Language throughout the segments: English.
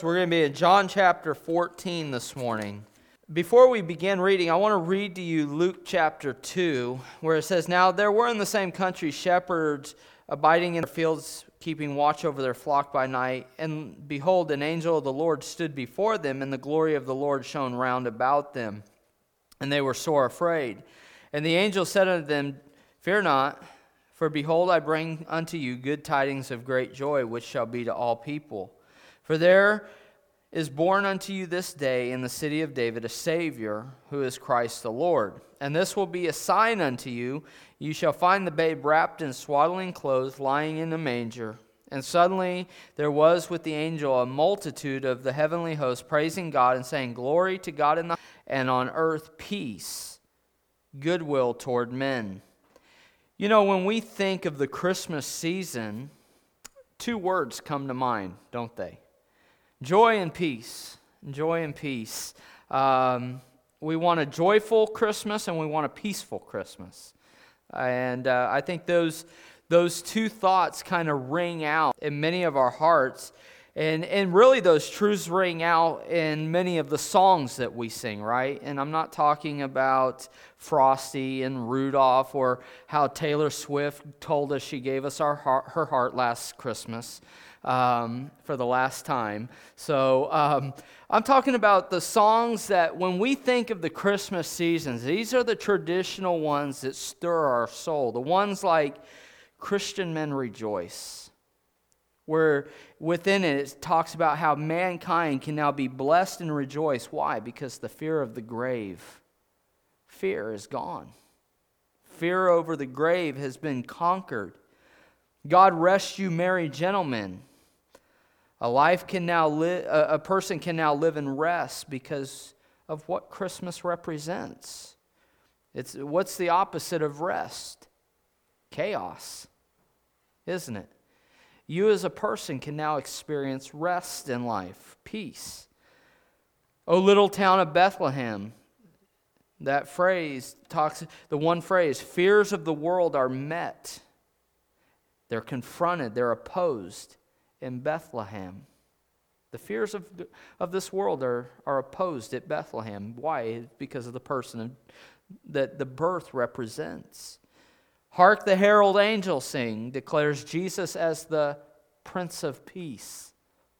We're going to be in John chapter 14 this morning. Before we begin reading, I want to read to you Luke chapter 2, where it says, "Now there were in the same country shepherds abiding in the fields, keeping watch over their flock by night. And behold, an angel of the Lord stood before them, and the glory of the Lord shone round about them. And they were sore afraid. And the angel said unto them, Fear not, for behold, I bring unto you good tidings of great joy, which shall be to all people. For there is born unto you this day in the city of David a Savior, who is Christ the Lord. And this will be a sign unto you. You shall find the babe wrapped in swaddling clothes, lying in a manger. And suddenly there was with the angel a multitude of the heavenly host, praising God and saying, Glory to God in the highest, and on earth peace, goodwill toward men." You know, when we think of the Christmas season, two words come to mind, don't they? Joy and peace. Joy and peace. We want a joyful Christmas and we want a peaceful Christmas. And I think those two thoughts kind of ring out in many of our hearts. And really those truths ring out in many of the songs that we sing, right? And I'm not talking about Frosty and Rudolph or how Taylor Swift told us she gave us her heart last Christmas. For the last time. So I'm talking about the songs that when we think of the Christmas seasons, these are the traditional ones that stir our soul. The ones like Christian Men Rejoice, where within it talks about how mankind can now be blessed and rejoice. Why? Because the fear of the grave, fear is gone. Fear over the grave has been conquered. God rest you, merry gentlemen. A person can now live in rest because of what Christmas represents. What's the opposite of rest? Chaos, isn't it? You as a person can now experience rest in life, peace. O little town of Bethlehem, that phrase the one phrase, fears of the world are met. They're confronted, they're opposed. In Bethlehem, the fears of this world are opposed at Bethlehem. Why? Because of the person that the birth represents. Hark the herald angels sing, declares Jesus as the Prince of Peace.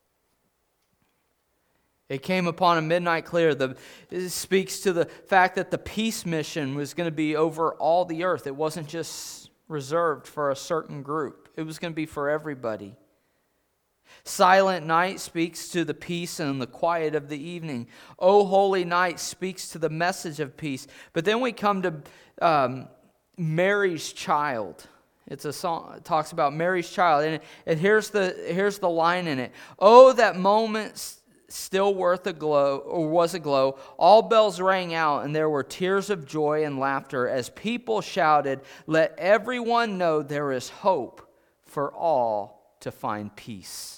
It came upon a midnight clear. It speaks to the fact that the peace mission was going to be over all the earth. It wasn't just reserved for a certain group. It was going to be for everybody. Silent night speaks to the peace and the quiet of the evening. O holy night speaks to the message of peace. But then we come to Mary's child. It's a song. It talks about Mary's child, and here's the line in it. Oh, that moment still worth a glow, or was aglow. All bells rang out, and there were tears of joy and laughter as people shouted, "Let everyone know there is hope for all to find peace."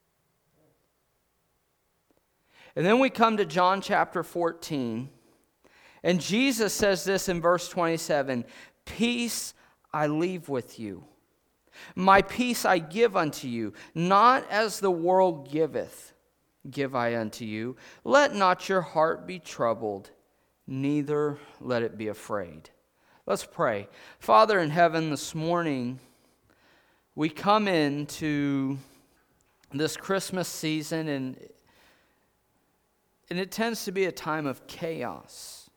And then we come to John chapter 14, and Jesus says this in verse 27, "Peace I leave with you. My peace I give unto you. Not as the world giveth, give I unto you. Let not your heart be troubled, neither let it be afraid." Let's pray. Father in heaven, this morning, we come into this Christmas season, and it tends to be a time of chaos.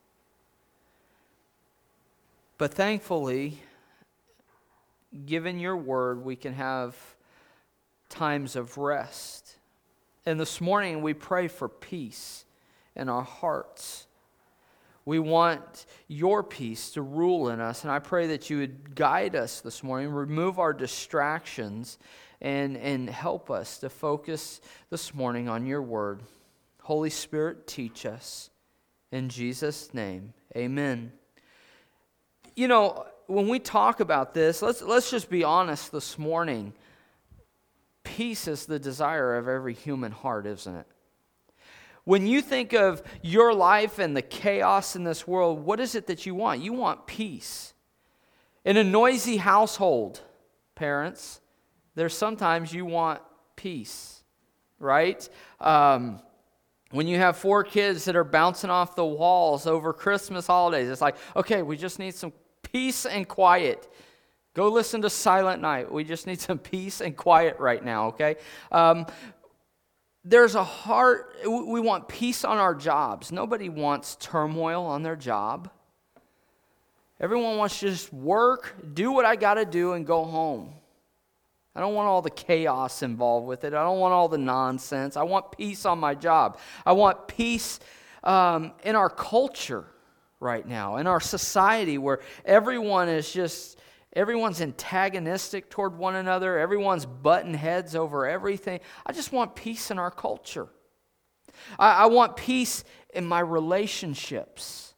But thankfully, given your word, we can have times of rest. And this morning, we pray for peace in our hearts. We want your peace to rule in us, and I pray that you would guide us this morning, remove our distractions, and help us to focus this morning on your word. Holy Spirit, teach us. In Jesus' name, amen. You know, when we talk about this, let's just be honest this morning. Peace is the desire of every human heart, isn't it? When you think of your life and the chaos in this world, what is it that you want? You want peace. In a noisy household, parents, there's sometimes you want peace, right? When you have 4 kids that are bouncing off the walls over Christmas holidays, it's like, okay, we just need some peace and quiet. Go listen to Silent Night. We just need some peace and quiet right now, okay? There's a heart, we want peace on our jobs. Nobody wants turmoil on their job. Everyone wants to just work, do what I got to do, and go home. I don't want all the chaos involved with it. I don't want all the nonsense. I want peace on my job. I want peace in our culture right now, in our society where everyone's antagonistic toward one another. Everyone's butting heads over everything. I just want peace in our culture. I want peace in my relationships.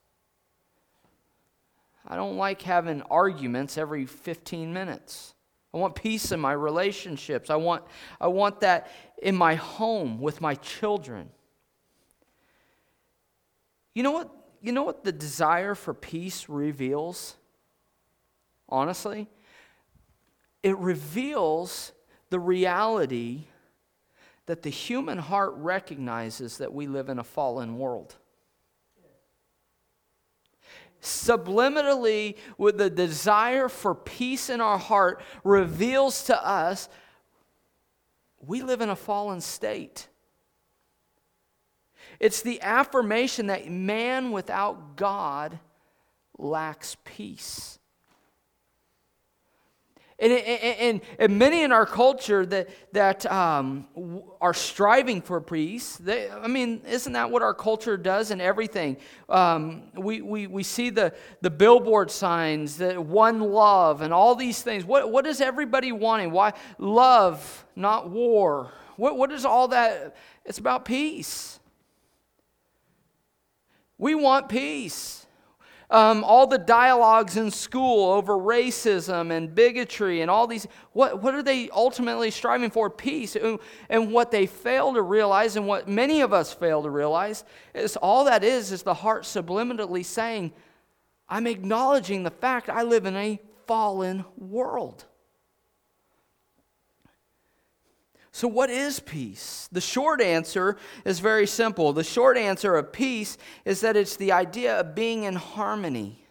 I don't like having arguments every 15 minutes. I want peace in my relationships. I want that in my home with my children. You know what the desire for peace reveals? Honestly, it reveals the reality that the human heart recognizes that we live in a fallen world. Subliminally, with the desire for peace in our heart, reveals to us we live in a fallen state. It's the affirmation that man without God lacks peace. And many in our culture that are striving for peace, isn't that what our culture does in everything? We see the billboard signs, the one love, and all these things. What is everybody wanting? Why love, not war? What is all that? It's about peace. We want peace. All the dialogues in school over racism and bigotry and all these, what are they ultimately striving for? Peace. And what they fail to realize, and what many of us fail to realize, is all that is the heart subliminally saying, I'm acknowledging the fact I live in a fallen world. So what is peace? The short answer is very simple. The short answer of peace is that it's the idea of being in harmony,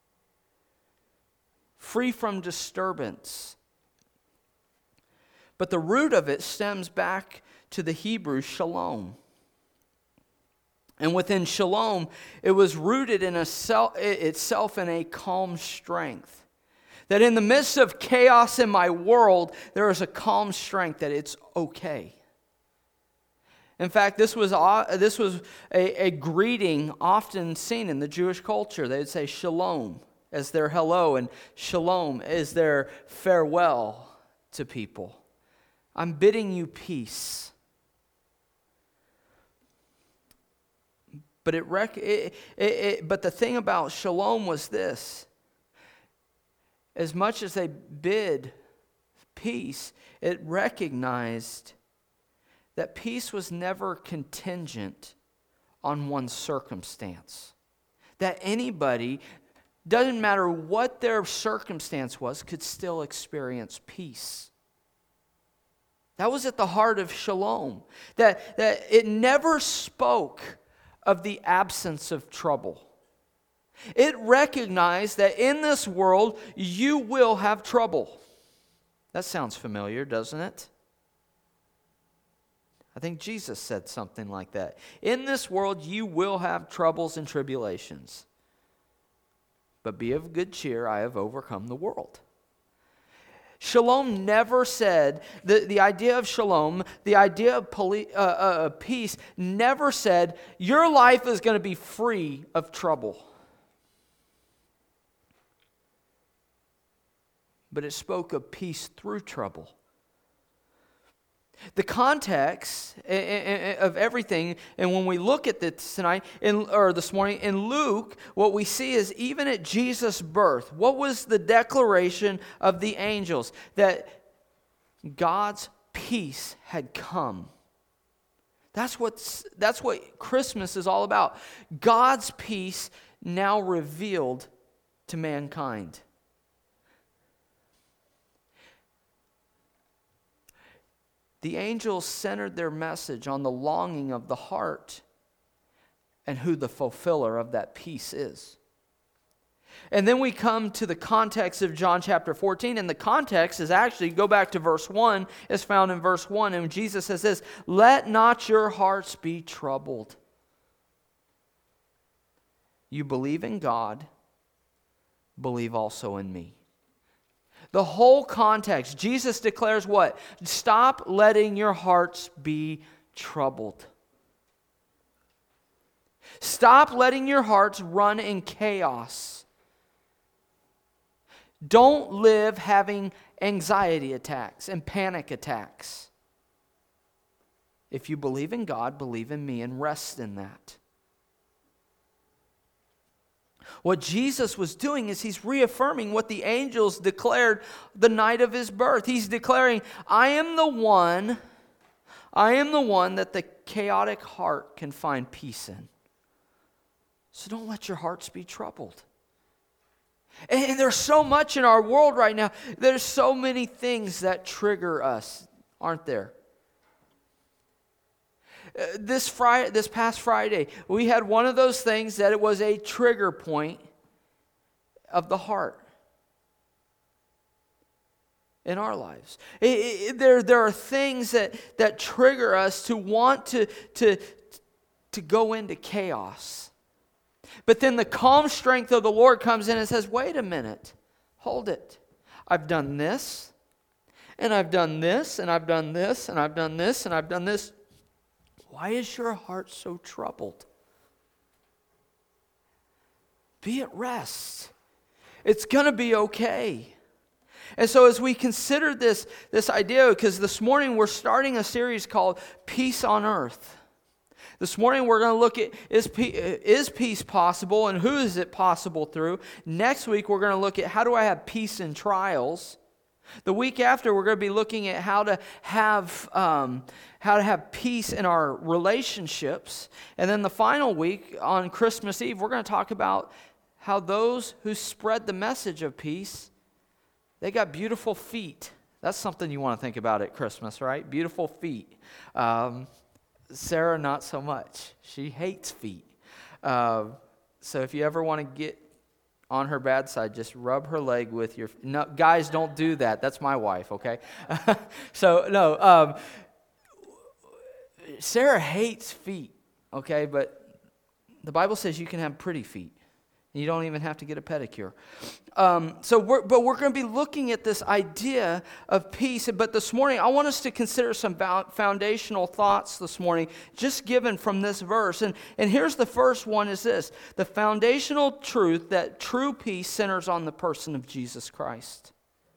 free from disturbance. But the root of it stems back to the Hebrew shalom. And within shalom, it was rooted in itself in a calm strength. That in the midst of chaos in my world, there is a calm strength that it's okay. In fact, this was a greeting often seen in the Jewish culture. They would say shalom as their hello, and shalom as their farewell to people. I'm bidding you peace. But but the thing about shalom was this. As much as they bid peace, it recognized that peace was never contingent on one circumstance. That anybody, doesn't matter what their circumstance was, could still experience peace. That was at the heart of shalom. That it never spoke of the absence of trouble. It recognized that in this world, you will have trouble. That sounds familiar, doesn't it? I think Jesus said something like that. In this world, you will have troubles and tribulations. But be of good cheer, I have overcome the world. Shalom never said, the idea of shalom, the idea of peace, never said, your life is going to be free of trouble. But it spoke of peace through trouble. The context of everything, and when we look at this tonight, this morning, in Luke, what we see is even at Jesus' birth, what was the declaration of the angels? That God's peace had come. That's what Christmas is all about. God's peace now revealed to mankind. The angels centered their message on the longing of the heart and who the fulfiller of that peace is. And then we come to the context of John chapter 14, and the context is actually, go back to verse 1, is found in verse 1, and Jesus says this, "Let not your hearts be troubled. You believe in God, believe also in me." The whole context, Jesus declares what? Stop letting your hearts be troubled. Stop letting your hearts run in chaos. Don't live having anxiety attacks and panic attacks. If you believe in God, believe in me and rest in that. What Jesus was doing is he's reaffirming what the angels declared the night of his birth. He's declaring, I am the one that the chaotic heart can find peace in. So don't let your hearts be troubled. And there's so much in our world right now. There's so many things that trigger us, aren't there? This past Friday, we had one of those things that it was a trigger point of the heart in our lives. There are things that trigger us to want to go into chaos. But then the calm strength of the Lord comes in and says, wait a minute, hold it. I've done this, and I've done this, and I've done this, and I've done this, and I've done this. Why is your heart so troubled? Be at rest. It's going to be okay. And so as we consider this idea, because this morning we're starting a series called Peace on Earth. This morning we're going to look at is peace possible and who is it possible through. Next week we're going to look at how do I have peace in trials. The week after we're going to be looking at how to have peace in our relationships. And then the final week on Christmas Eve we're going to talk about how those who spread the message of peace, they got beautiful feet. That's something you want to think about at Christmas, right? Beautiful feet. Sarah, not so much. She hates feet. So if you ever want to get on her bad side, just rub her leg with your... No, guys, don't do that. That's my wife, okay? Sarah hates feet, okay? But the Bible says you can have pretty feet. You don't even have to get a pedicure. We're going to be looking at this idea of peace. But this morning, I want us to consider some foundational thoughts this morning, just given from this verse. And here's the first one is this. The foundational truth that true peace centers on the person of Jesus Christ.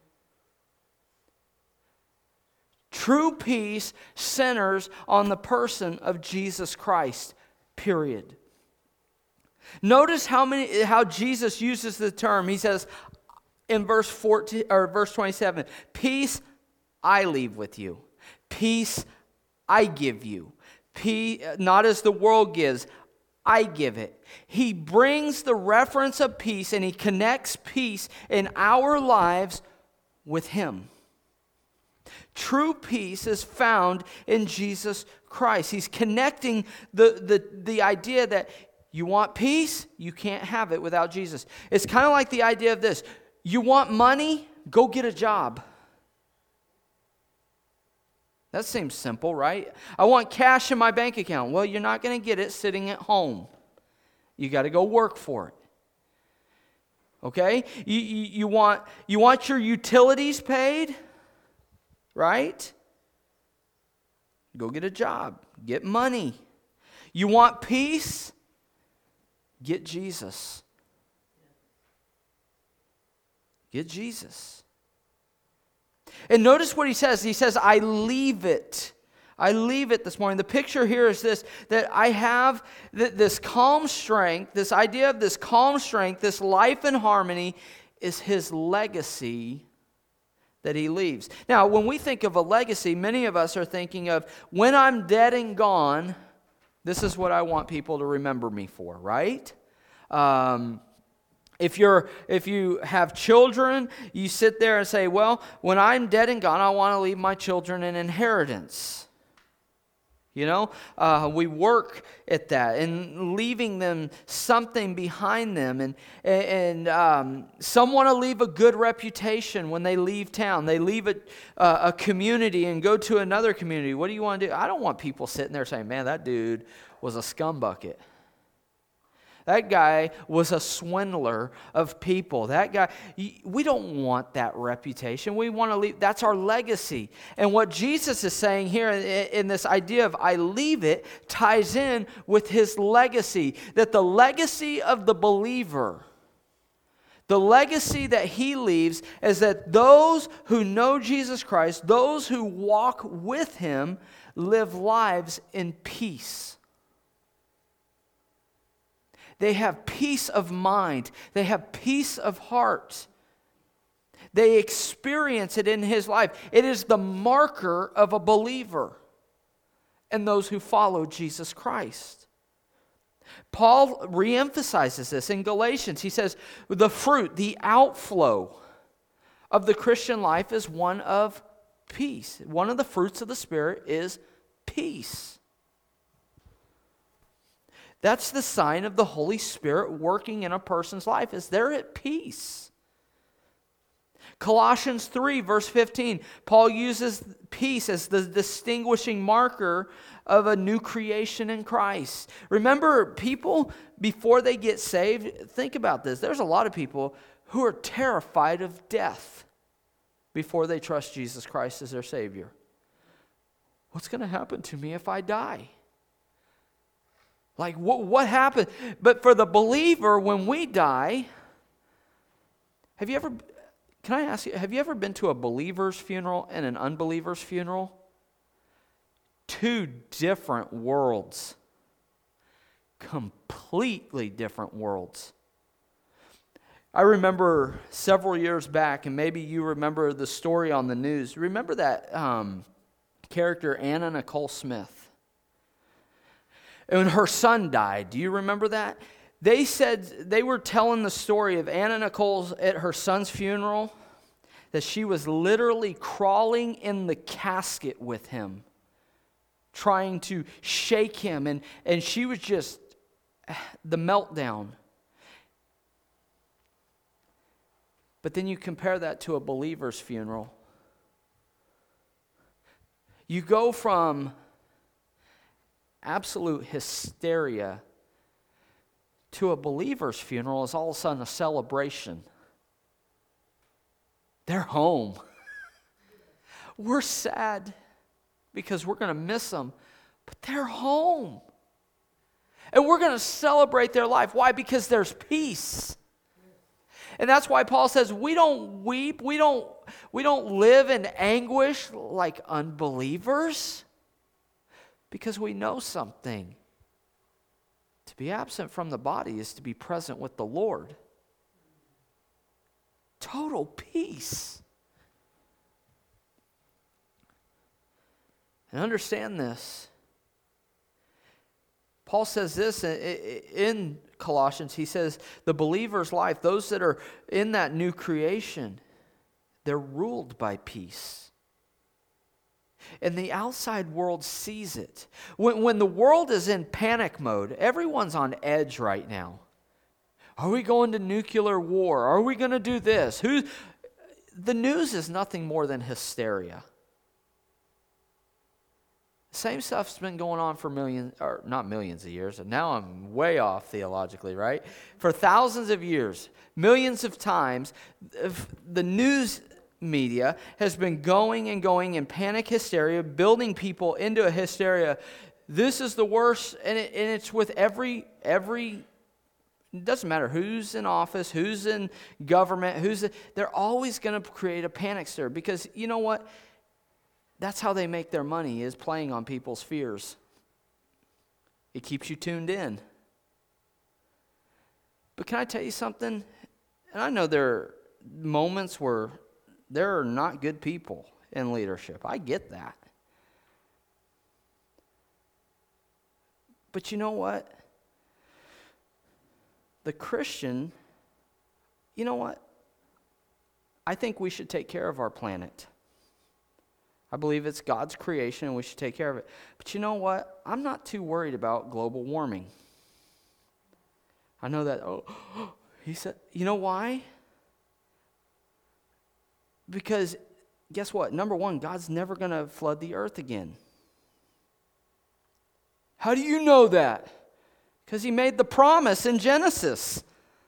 True peace centers on the person of Jesus Christ, period. Notice how Jesus uses the term. He says in verse 27, peace I leave with you. Peace I give you. Peace, not as the world gives, I give it. He brings the reference of peace and he connects peace in our lives with him. True peace is found in Jesus Christ. He's connecting the idea that you want peace? You can't have it without Jesus. It's kind of like the idea of this. You want money? Go get a job. That seems simple, right? I want cash in my bank account. Well, you're not going to get it sitting at home. You got to go work for it. Okay? You want your utilities paid? Right? Go get a job. Get money. You want peace? Get Jesus. Get Jesus. And notice what he says. He says, I leave it. I leave it this morning. The picture here is this, that I have this calm strength, this idea of this calm strength, this life and harmony is his legacy that he leaves. Now, when we think of a legacy, many of us are thinking of, when I'm dead and gone, this is what I want people to remember me for, right? If you have children, you sit there and say, well, when I'm dead and gone, I want to leave my children an inheritance. We work at that and leaving them something behind them. And some want to leave a good reputation when they leave town. They leave a community and go to another community. What do you want to do? I don't want people sitting there saying, man, that dude was a scumbucket. That guy was a swindler of people. That guy, we don't want that reputation. We want to leave, that's our legacy. And what Jesus is saying here in this idea of I leave it ties in with his legacy. That the legacy of the believer, the legacy that he leaves is that those who know Jesus Christ, those who walk with him, live lives in peace. They have peace of mind. They have peace of heart. They experience it in his life. It is the marker of a believer and those who follow Jesus Christ. Paul reemphasizes this in Galatians. He says, the fruit, the outflow of the Christian life is one of peace. One of the fruits of the Spirit is peace. That's the sign of the Holy Spirit working in a person's life, is they're at peace. Colossians 3, verse 15, Paul uses peace as the distinguishing marker of a new creation in Christ. Remember, people, before they get saved, think about this. There's a lot of people who are terrified of death before they trust Jesus Christ as their Savior. What's going to happen to me if I die? Like, what happened? But for the believer, when we die, can I ask you, have you ever been to a believer's funeral and an unbeliever's funeral? Two different worlds. Completely different worlds. I remember several years back, and maybe you remember the story on the news. Remember that character, Anna Nicole Smith? And when her son died, do you remember that? They said, they were telling the story of Anna Nicole's at her son's funeral, that she was literally crawling in the casket with him, trying to shake him, and she was just the meltdown. But then you compare that to a believer's funeral. You go from absolute hysteria to a believer's funeral is all of a sudden a celebration. They're home. We're sad because we're going to miss them, but they're home. And we're going to celebrate their life. Why? Because there's peace. And that's why Paul says we don't weep, we don't live in anguish like unbelievers. Because we know something. To be absent from the body is to be present with the Lord. Total peace. And understand this. Paul says this in Colossians. He says the believer's life, those that are in that new creation, they're ruled by peace. And the outside world sees it. When the world is in panic mode, everyone's on edge right now. Are we going to nuclear war? Are we going to do this? The news is nothing more than hysteria. Same stuff's been going on for not millions of years, and now I'm way off theologically, right? For thousands of years, millions of times, the news media has been going and going in panic hysteria, building people into a hysteria. This is the worst, and it's with every. It doesn't matter who's in office, who's in government, they're always going to create a panic stir because you know what? That's how they make their money, is playing on people's fears. It keeps you tuned in. But can I tell you something? And I know there are moments where there are not good people in leadership. I get that. But you know what? The Christian you know what? I think we should take care of our planet. I believe it's God's creation and we should take care of it. But you know what? I'm not too worried about global warming. I know that, he said, you know why? Because guess what? Number one, God's never going to flood the earth again. How do you know that? Because he made the promise in Genesis.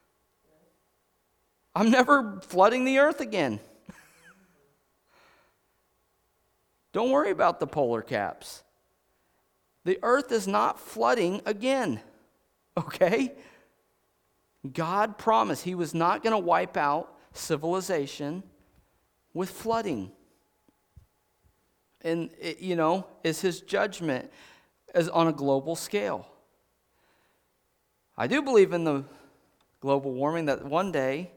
I'm never flooding the earth again. Don't worry about the polar caps. The earth is not flooding again. Okay? God promised he was not going to wipe out civilization with flooding. And, is his judgment as on a global scale. I do believe in the global warming, that one day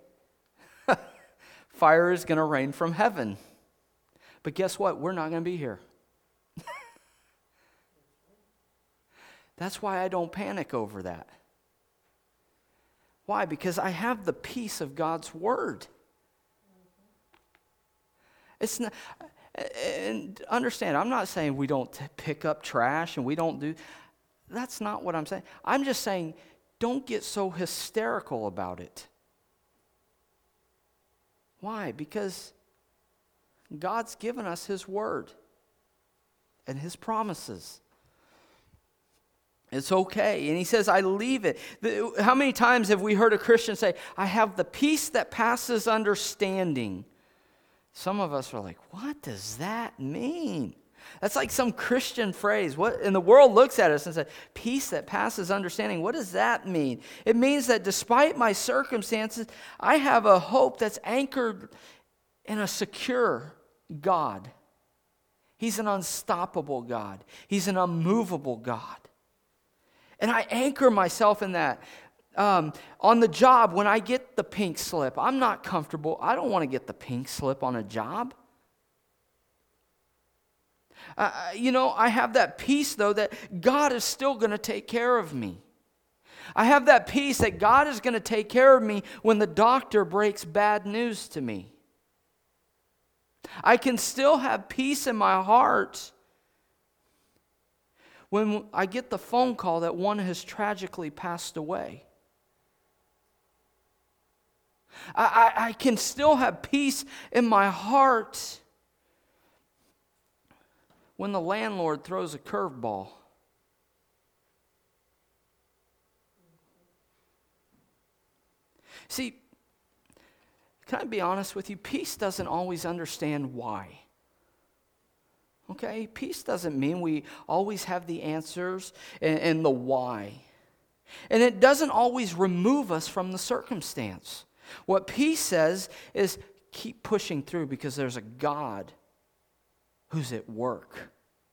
fire is going to rain from heaven. But guess what? We're not going to be here. That's why I don't panic over that. Why? Because I have the peace of God's word. It's not, and understand, I'm not saying we don't pick up trash and we don't do, that's not what I'm saying. I'm just saying, don't get so hysterical about it. Why? Because God's given us his word and his promises. It's okay. And he says, I leave it. How many times have we heard a Christian say, I have the peace that passes understanding? Some of us are like, what does that mean? That's like some Christian phrase. And the world looks at us and says, peace that passes understanding. What does that mean? It means that despite my circumstances, I have a hope that's anchored in a secure God. He's an unstoppable God. He's an unmovable God. And I anchor myself in that. On the job, when I get the pink slip, I'm not comfortable. I don't want to get the pink slip on a job. I have that peace, though, that God is still going to take care of me. I have that peace that God is going to take care of me when the doctor breaks bad news to me. I can still have peace in my heart when I get the phone call that one has tragically passed away. I can still have peace in my heart when the landlord throws a curveball. See, can I be honest with you? Peace doesn't always understand why. Okay? Peace doesn't mean we always have the answers and the why. And it doesn't always remove us from the circumstance. What peace says is keep pushing through because there's a God who's at work.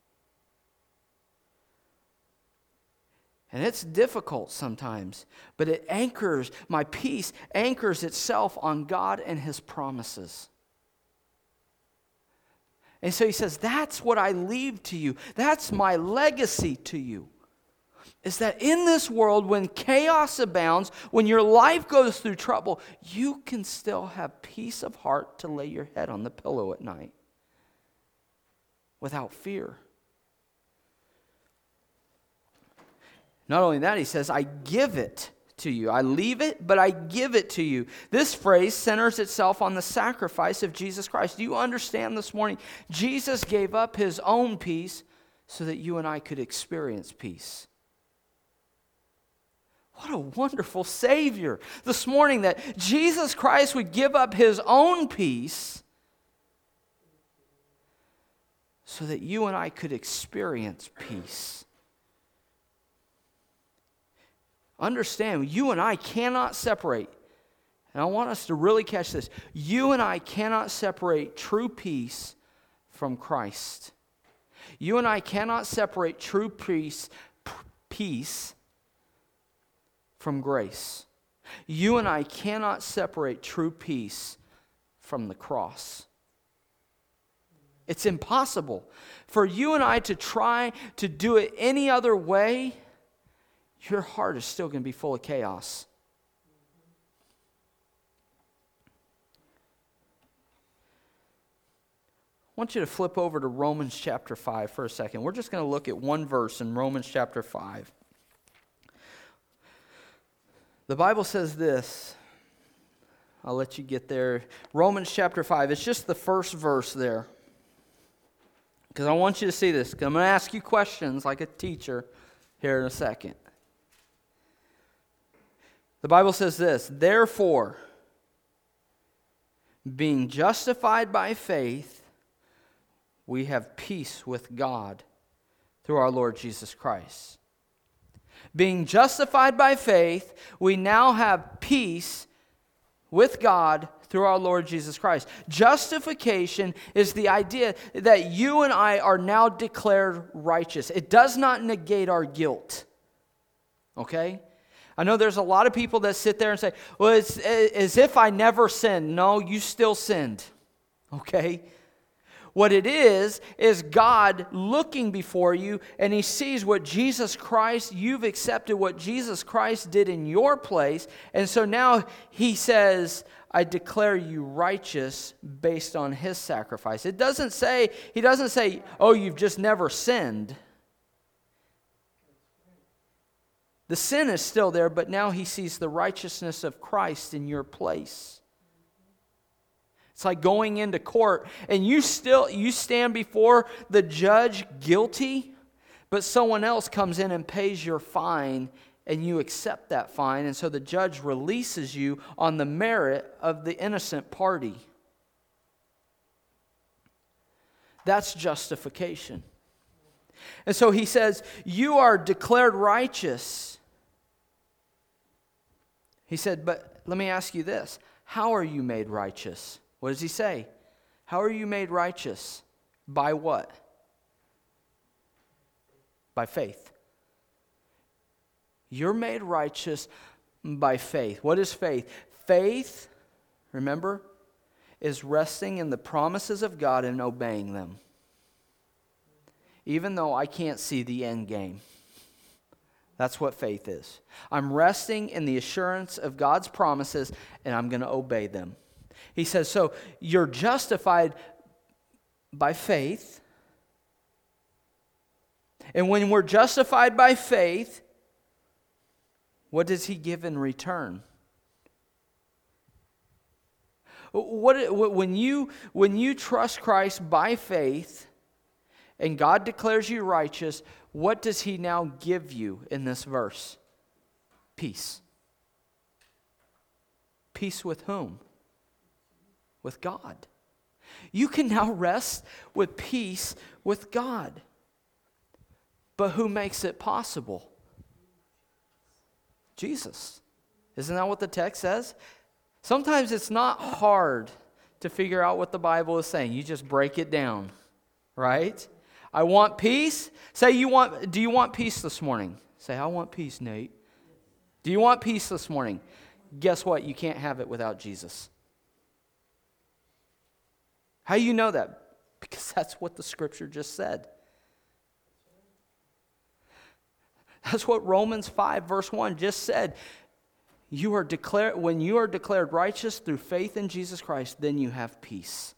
And it's difficult sometimes, but it anchors, my peace anchors itself on God and his promises. And so he says, that's what I leave to you. That's my legacy to you. Is that in this world, when chaos abounds, when your life goes through trouble, you can still have peace of heart to lay your head on the pillow at night without fear. Not only that, he says, I give it to you. I leave it, but I give it to you. This phrase centers itself on the sacrifice of Jesus Christ. Do you understand this morning? Jesus gave up his own peace so that you and I could experience peace. What a wonderful Savior. This morning that Jesus Christ would give up his own peace so that you and I could experience peace. Understand, you and I cannot separate. And I want us to really catch this. You and I cannot separate true peace from Christ. You and I cannot separate true peace from grace. You and I cannot separate true peace from the cross. It's impossible. For you and I to try to do it any other way, your heart is still going to be full of chaos. want you to flip over to Romans chapter 5 for a second. We're just going to look at one verse in Romans chapter 5. The Bible says this. I'll let you get there. Romans chapter 5. It's just the first verse there. Because I want you to see this. I'm going to ask you questions like a teacher here in a second. The Bible says this. Therefore, being justified by faith, we have peace with God through our Lord Jesus Christ. Being justified by faith, we now have peace with God through our Lord Jesus Christ. Justification is the idea that you and I are now declared righteous. It does not negate our guilt. Okay? I know there's a lot of people that sit there and say, well, it's as if I never sinned. No, you still sinned. Okay? What it is God looking before you, and He sees what Jesus Christ, you've accepted what Jesus Christ did in your place, and so now He says, I declare you righteous based on His sacrifice. He doesn't say, oh, you've just never sinned. The sin is still there, but now He sees the righteousness of Christ in your place. It's like going into court and you stand before the judge guilty, but someone else comes in and pays your fine and you accept that fine, and so the judge releases you on the merit of the innocent party. That's justification. And so he says, you are declared righteous. He said, but let me ask you this. How are you made righteous? What does he say? How are you made righteous? By what? By faith. You're made righteous by faith. What is faith? Faith, remember, is resting in the promises of God and obeying them. Even though I can't see the end game. That's what faith is. I'm resting in the assurance of God's promises and I'm going to obey them. He says, so you're justified by faith. And when we're justified by faith, what does He give in return? When you trust Christ by faith and God declares you righteous, what does He now give you in this verse? Peace. Peace with whom? With God. You can now rest with peace with God. But who makes it possible? Jesus. Isn't that what the text says? Sometimes it's not hard to figure out what the Bible is saying. You just break it down, right? I want peace. Do you want peace this morning? Say, I want peace, Nate. Do you want peace this morning? Guess what? You can't have it without Jesus. How do you know that? Because that's what the Scripture just said. That's what Romans 5 verse 1 just said. When you are declared righteous through faith in Jesus Christ, then you have peace.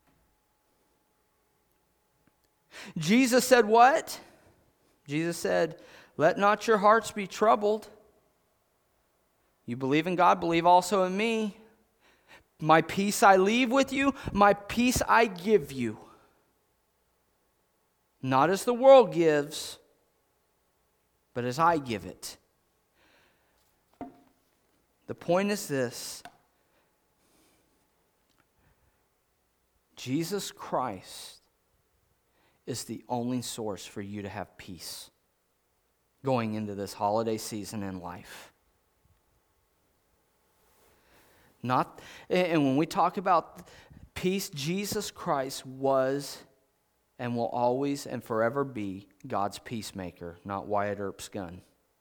Jesus said what? Jesus said, let not your hearts be troubled. You believe in God, believe also in me. My peace I leave with you, my peace I give you. Not as the world gives, but as I give it. The point is this. Jesus Christ is the only source for you to have peace going into this holiday season in life. And when we talk about peace, Jesus Christ was and will always and forever be God's peacemaker, not Wyatt Earp's gun.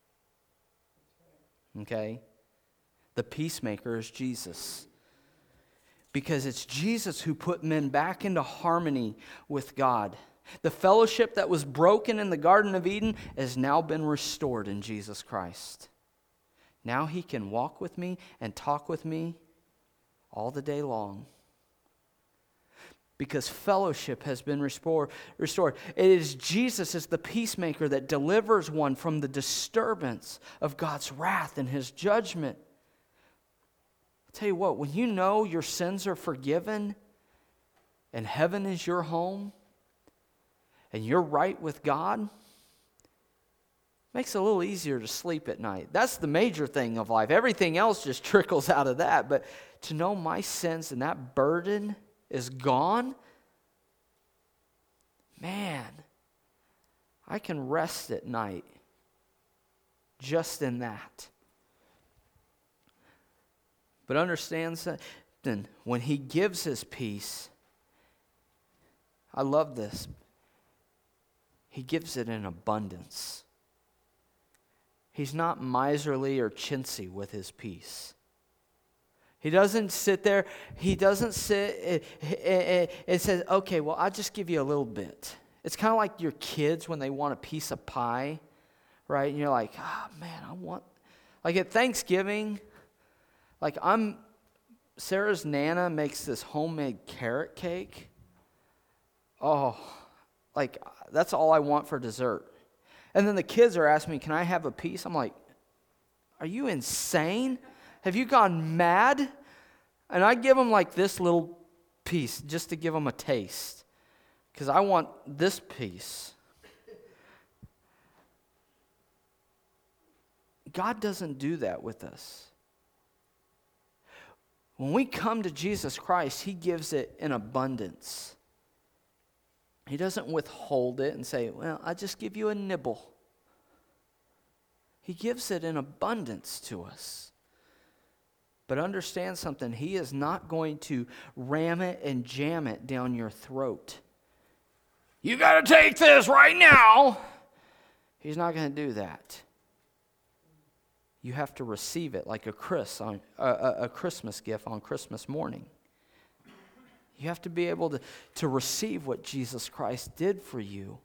Okay? The peacemaker is Jesus. Because it's Jesus who put men back into harmony with God. The fellowship that was broken in the Garden of Eden has now been restored in Jesus Christ. Now He can walk with me and talk with me all the day long. because fellowship has been restored. It is Jesus as the peacemaker that delivers one from the disturbance of God's wrath and His judgment. I'll tell you what, when you know your sins are forgiven and heaven is your home and you're right with God, it makes it a little easier to sleep at night. That's the major thing of life. Everything else just trickles out of that. But to know my sins and that burden is gone, man, I can rest at night just in that. But understand then when He gives His peace, I love this, He gives it in abundance. He's not miserly or chintzy with His peace. He doesn't sit there, He doesn't sit and says, okay, well, I'll just give you a little bit. It's kind of like your kids when they want a piece of pie, right? And you're like, oh, man, I want, like at Thanksgiving, like Sarah's Nana makes this homemade carrot cake. Oh, like that's all I want for dessert. And then the kids are asking me, can I have a piece? I'm like, are you insane? Have you gone mad? And I give them like this little piece just to give them a taste. Because I want this piece. God doesn't do that with us. When we come to Jesus Christ, He gives it in abundance. He doesn't withhold it and say, well, I'll just give you a nibble. He gives it in abundance to us. But understand something, He is not going to ram it and jam it down your throat. You got to take this right now. He's not going to do that. You have to receive it like a Christmas gift on Christmas morning. You have to be able to receive what Jesus Christ did for you.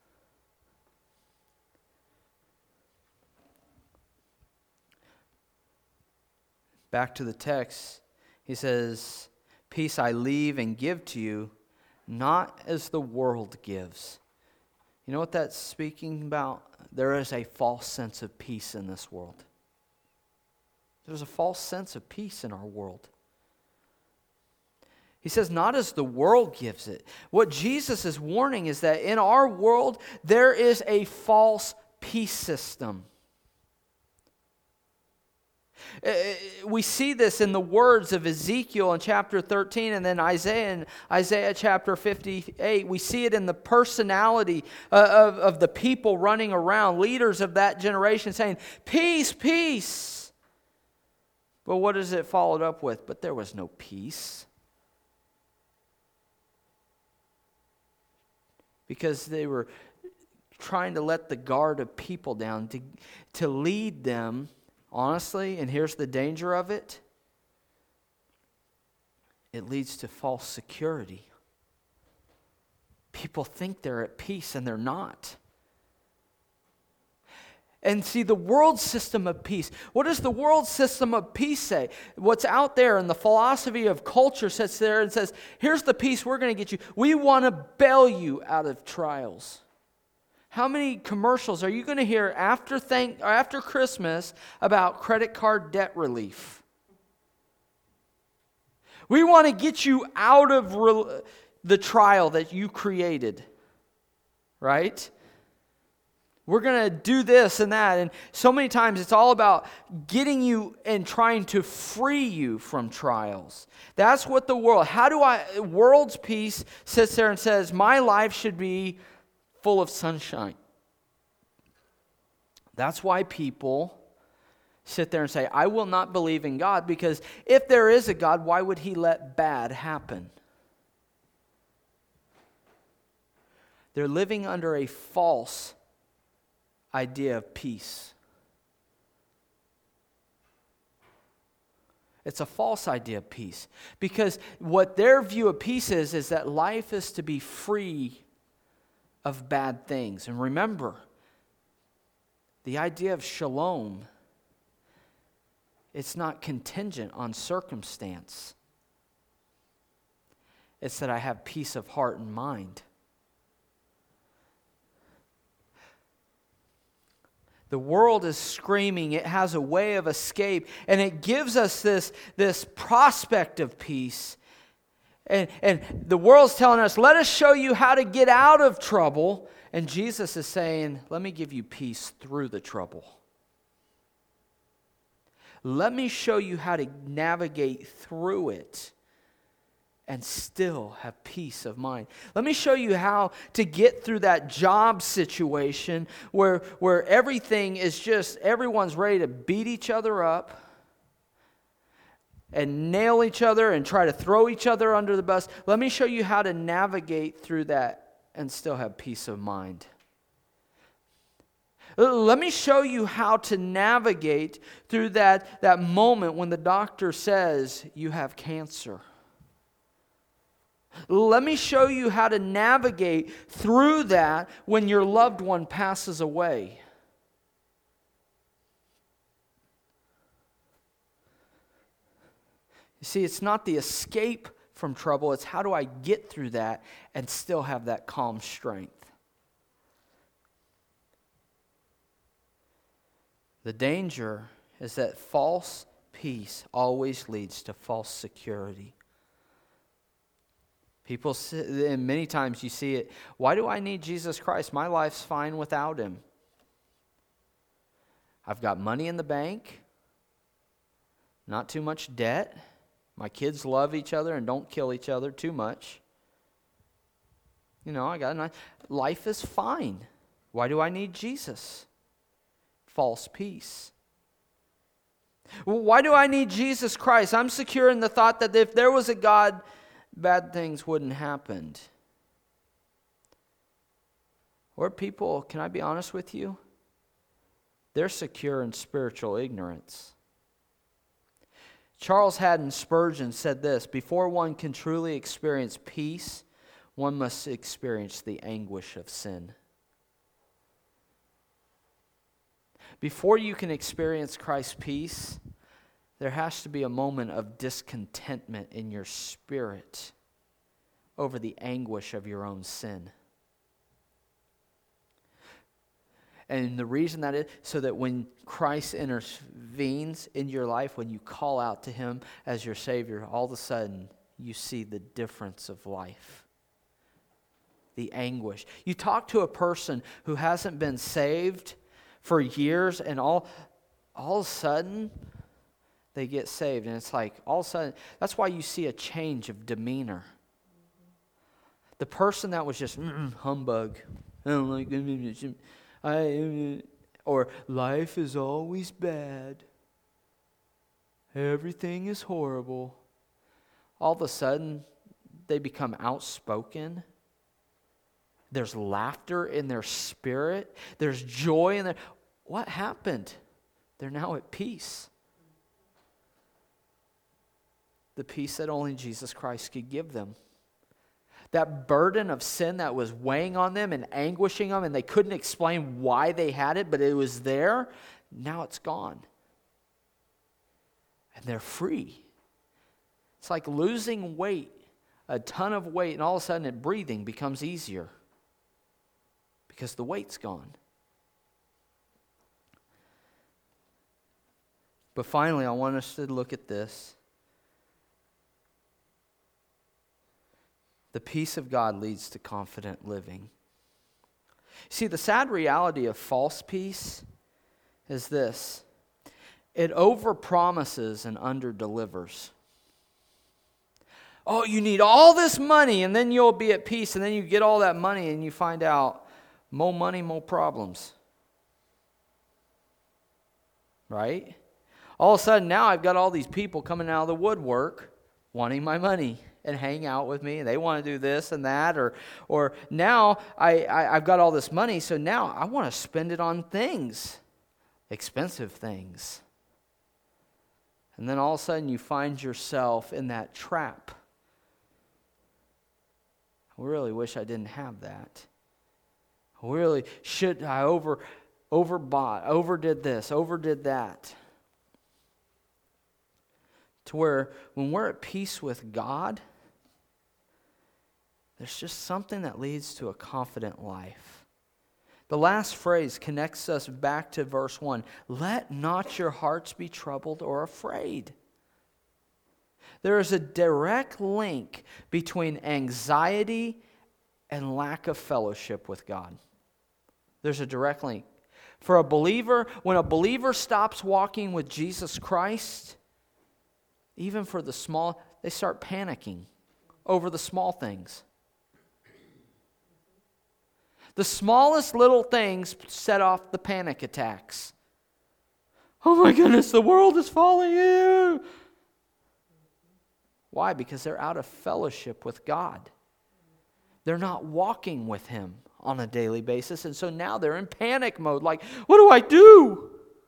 Back to the text, he says, peace I leave and give to you, not as the world gives. You know what that's speaking about? There is a false sense of peace in this world. There's a false sense of peace in our world. He says, not as the world gives it. What Jesus is warning is that in our world, there is a false peace system. We see this in the words of Ezekiel in chapter 13 and then Isaiah in Isaiah chapter 58. We see it in the personality of the people running around, leaders of that generation saying, peace, peace. But what is it followed up with? But there was no peace. Because they were trying to let the guard of people down to lead them. Honestly, and here's the danger of it, it leads to false security. People think they're at peace and they're not. And see, the world system of peace, what does the world system of peace say? What's out there in the philosophy of culture sits there and says, here's the peace we're going to get you. We want to bail you out of trials. How many commercials are you going to hear after Christmas about credit card debt relief? We want to get you out of the trial that you created, right? We're going to do this and that. And so many times it's all about getting you and trying to free you from trials. That's what the world's peace sits there and says, my life should be full of sunshine. That's why people sit there and say, I will not believe in God, because if there is a God, why would He let bad happen? They're living under a false idea of peace. It's a false idea of peace, because what their view of peace is that life is to be free of bad things. And remember, the idea of shalom, it's not contingent on circumstance. It's that I have peace of heart and mind. The world is screaming. It has a way of escape. And it gives us this prospect of peace. And the world's telling us, let us show you how to get out of trouble. And Jesus is saying, let me give you peace through the trouble. Let me show you how to navigate through it and still have peace of mind. Let me show you how to get through that job situation where everything is just, everyone's ready to beat each other up and nail each other and try to throw each other under the bus. Let me show you how to navigate through that and still have peace of mind. Let me show you how to navigate through that moment when the doctor says you have cancer. Let me show you how to navigate through that when your loved one passes away. You see, it's not the escape from trouble, it's how do I get through that and still have that calm strength. The danger is that false peace always leads to false security. People, and many times you see it, why do I need Jesus Christ? My life's fine without Him. I've got money in the bank, not too much debt. My kids love each other and don't kill each other too much. Life is fine. Why do I need Jesus? False peace. Why do I need Jesus Christ? I'm secure in the thought that if there was a God, bad things wouldn't happen. Or people, can I be honest with you? They're secure in spiritual ignorance. Charles Haddon Spurgeon said this, before one can truly experience peace, one must experience the anguish of sin. Before you can experience Christ's peace, there has to be a moment of discontentment in your spirit over the anguish of your own sin. And the reason that is so that when Christ intervenes in your life, when you call out to Him as your Savior, all of a sudden you see the difference of life. The anguish. You talk to a person who hasn't been saved for years, and all of a sudden they get saved, and it's like all of a sudden, that's why you see a change of demeanor. The person that was just humbug, I don't like or life is always bad, everything is horrible, all of a sudden they become outspoken. There's laughter in their spirit. There's joy in their... What happened? They're now at peace. The peace that only Jesus Christ could give them. That burden of sin that was weighing on them and anguishing them, and they couldn't explain why they had it, but it was there, now it's gone. And they're free. It's like losing weight, a ton of weight, and all of a sudden breathing becomes easier. Because the weight's gone. But finally, I want us to look at this. The peace of God leads to confident living. See, the sad reality of false peace is this. It overpromises and underdelivers. Oh, you need all this money and then you'll be at peace, and then you get all that money and you find out more money, more problems. Right? All of a sudden now I've got all these people coming out of the woodwork wanting my money and hang out with me. And they want to do this and that. Or now I've got all this money, so now I want to spend it on things. Expensive things. And then all of a sudden you find yourself in that trap. I really wish I didn't have that. Really, I overbought, overdid this, overdid that. To where when we're at peace with God, There's just something that leads to a confident life. The last phrase connects us back to verse 1. Let not your hearts be troubled or afraid. There is a direct link between anxiety and lack of fellowship with God. There's a direct link. For a believer, when a believer stops walking with Jesus Christ, even for the small, they start panicking over the small things. The smallest little things set off the panic attacks. Oh my goodness, the world is falling in. Why? Because they're out of fellowship with God. They're not walking with Him on a daily basis, and so now they're in panic mode, like, what do I do?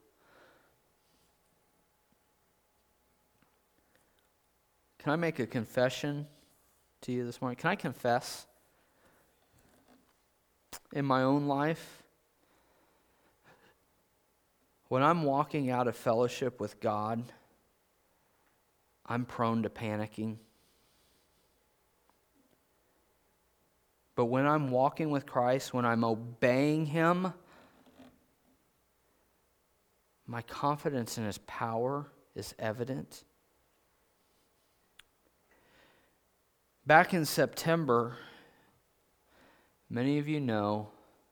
Can I make a confession to you this morning? Can I confess in my own life? When I'm walking out of fellowship with God, I'm prone to panicking. But when I'm walking with Christ, when I'm obeying Him, my confidence in His power is evident. Back in September, many of you know,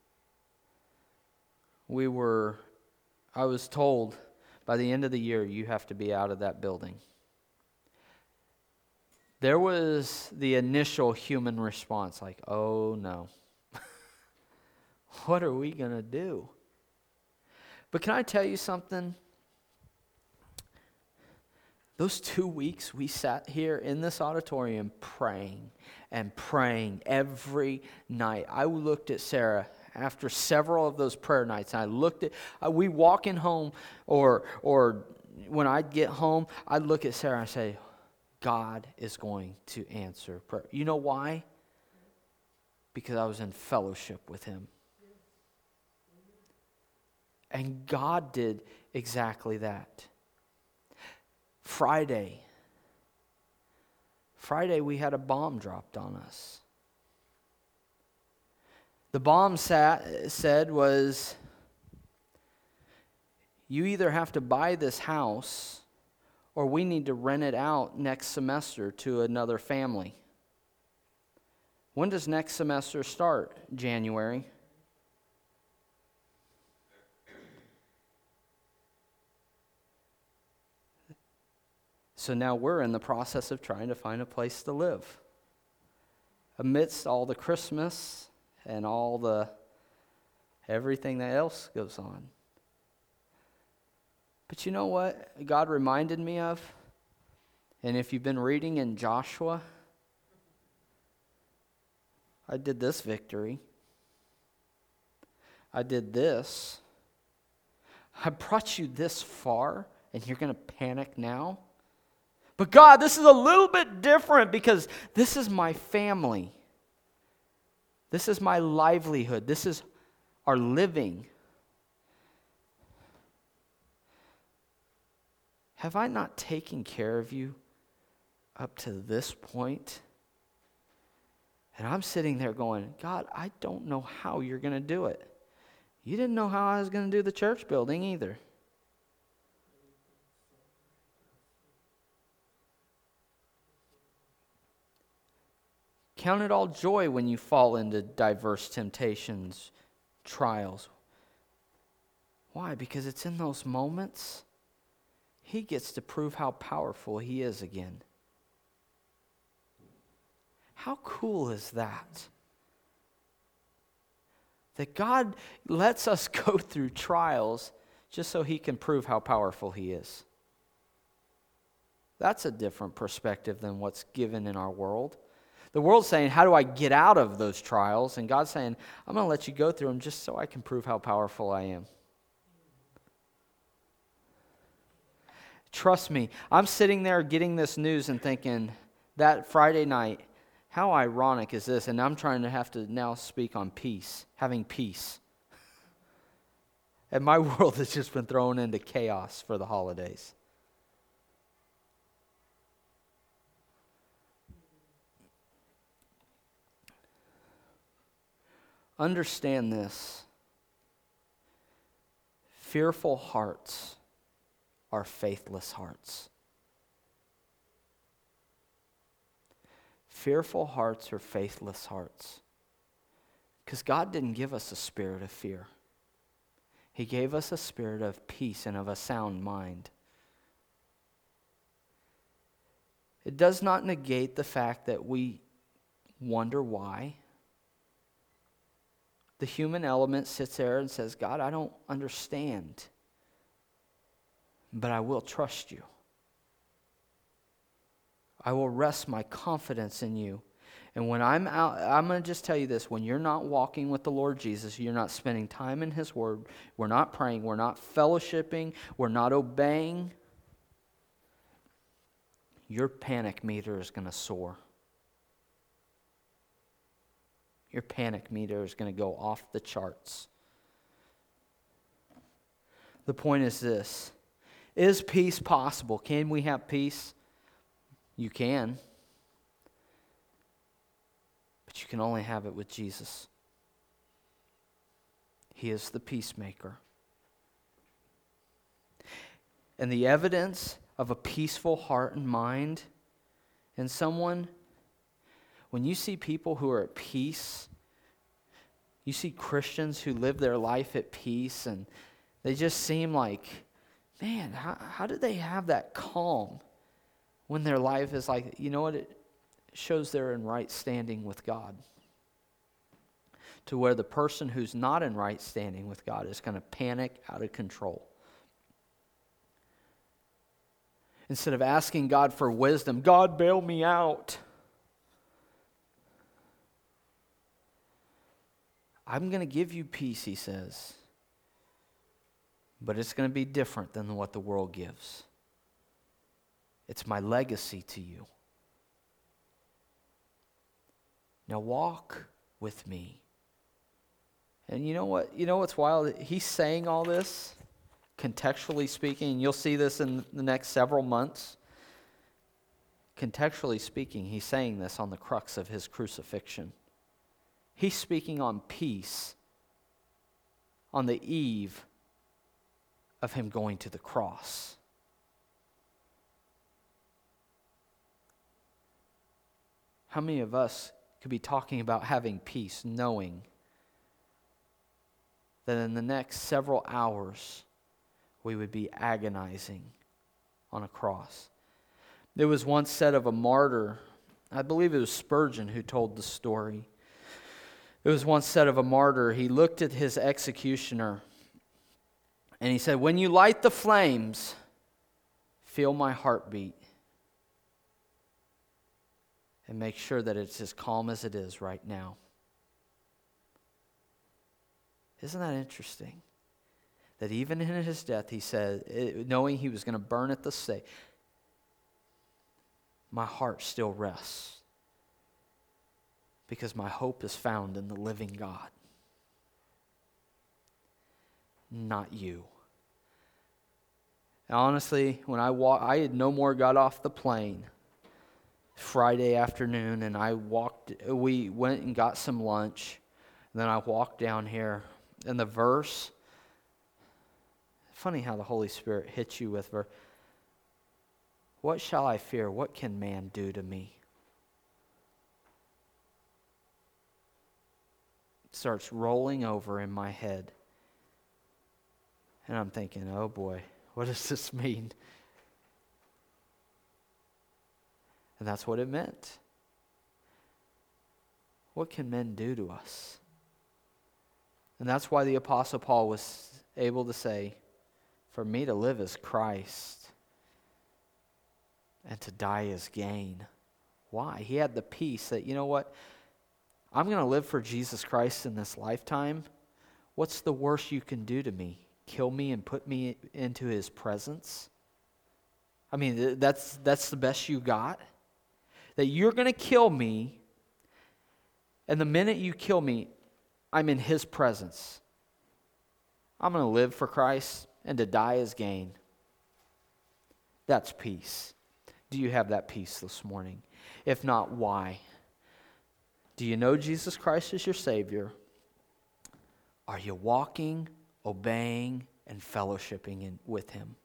I was told by the end of the year, you have to be out of that building. There was the initial human response, like, oh no, what are we going to do? But can I tell you something? Those 2 weeks we sat here in this auditorium praying and praying every night. I looked at Sarah after several of those prayer nights, and I looked at, we walking home, or when I'd get home, I'd look at Sarah and I'd say, God is going to answer prayer. You know why? Because I was in fellowship with Him. And God did exactly that. Friday we had a bomb dropped on us. The bomb said was, you either have to buy this house or we need to rent it out next semester to another family. When does next semester start? January. So now we're in the process of trying to find a place to live. Amidst all the Christmas and all the everything that else goes on. But you know what God reminded me of? And if you've been reading in Joshua, I did this victory. I did this. I brought you this far, and you're going to panic now? But God, this is a little bit different because this is my family. This is my livelihood. This is our living. Have I not taken care of you up to this point? And I'm sitting there going, God, I don't know how you're going to do it. You didn't know how I was going to do the church building either. Count it all joy when you fall into diverse temptations, trials. Why? Because it's in those moments He gets to prove how powerful He is again. How cool is that? That God lets us go through trials just so He can prove how powerful He is. That's a different perspective than what's given in our world. The world's saying, how do I get out of those trials? And God's saying, I'm going to let you go through them just so I can prove how powerful I am. Trust me, I'm sitting there getting this news and thinking, that Friday night, how ironic is this? And I'm trying to have to now speak on peace, having peace. And my world has just been thrown into chaos for the holidays. Understand this. Fearful hearts are faithless hearts. Fearful hearts are faithless hearts. Because God didn't give us a spirit of fear. He gave us a spirit of peace and of a sound mind. It does not negate the fact that we wonder why. The human element sits there and says, God, I don't understand, but I will trust you. I will rest my confidence in you. And when I'm out, I'm going to just tell you this. When you're not walking with the Lord Jesus, you're not spending time in His Word, we're not praying, we're not fellowshipping, we're not obeying, your panic meter is going to soar. Your panic meter is going to go off the charts. The point is this. Is peace possible? Can we have peace? You can. But you can only have it with Jesus. He is the peacemaker. And the evidence of a peaceful heart and mind in someone, when you see people who are at peace, you see Christians who live their life at peace, and they just seem like, man, how do they have that calm when their life is like, you know what, it shows they're in right standing with God. To where the person who's not in right standing with God is going to panic out of control. Instead of asking God for wisdom, God, bail me out. I'm going to give you peace, he says. But it's going to be different than what the world gives. It's my legacy to you. Now walk with me. And you know what? You know what's wild? He's saying all this, contextually speaking, and you'll see this in the next several months. Contextually speaking, he's saying this on the crux of his crucifixion. He's speaking on peace on the eve of him going to the cross. How many of us could be talking about having peace, knowing that in the next several hours we would be agonizing on a cross? It was once said of a martyr, I believe it was Spurgeon who told the story. It was once said of a martyr, he looked at his executioner and he said, when you light the flames, feel my heartbeat and make sure that it's as calm as it is right now. Isn't that interesting? That even in his death, he said, knowing he was going to burn at the stake, my heart still rests because my hope is found in the living God, not you. And honestly, when I had no more got off the plane Friday afternoon, and we went and got some lunch, and then I walked down here, and the verse, funny how the Holy Spirit hits you with verse, what shall I fear? What can man do to me? It starts rolling over in my head. And I'm thinking, oh boy, what does this mean? And that's what it meant. What can men do to us? And that's why the Apostle Paul was able to say, for me to live is Christ, and to die is gain. Why? He had the peace that, you know what? I'm going to live for Jesus Christ in this lifetime. What's the worst you can do to me? Kill me and put me into his presence? I mean, that's the best you got? That you're going to kill me, and the minute you kill me, I'm in his presence. I'm going to live for Christ, and to die is gain. That's peace. Do you have that peace this morning? If not, why? Do you know Jesus Christ as your Savior? Are you walking, obeying, and fellowshipping with Him?